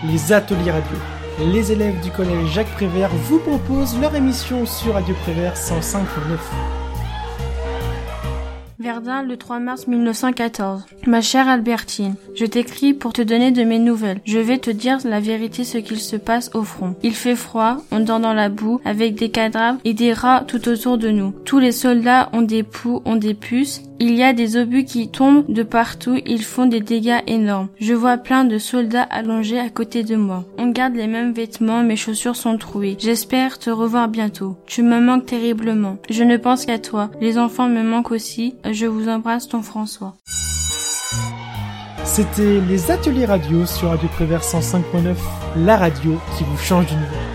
les ateliers radio. Les élèves du collège Jacques Prévert vous proposent leur émission sur Radio Prévert 105.9. Verdun, le 3 mars 1914. Ma chère Albertine, je t'écris pour te donner de mes nouvelles. Je vais te dire la vérité ce qu'il se passe au front. Il fait froid, on dort dans la boue, avec des cadavres et des rats tout autour de nous. Tous les soldats ont des poux, ont des puces. Il y a des obus qui tombent de partout, ils font des dégâts énormes. Je vois plein de soldats allongés à côté de moi. On garde les mêmes vêtements, mes chaussures sont trouées. J'espère te revoir bientôt. Tu me manques terriblement. Je ne pense qu'à toi. Les enfants me manquent aussi. Je vous embrasse, ton François. C'était les ateliers radio sur Radio Prévert 105.9, la radio qui vous change d'univers.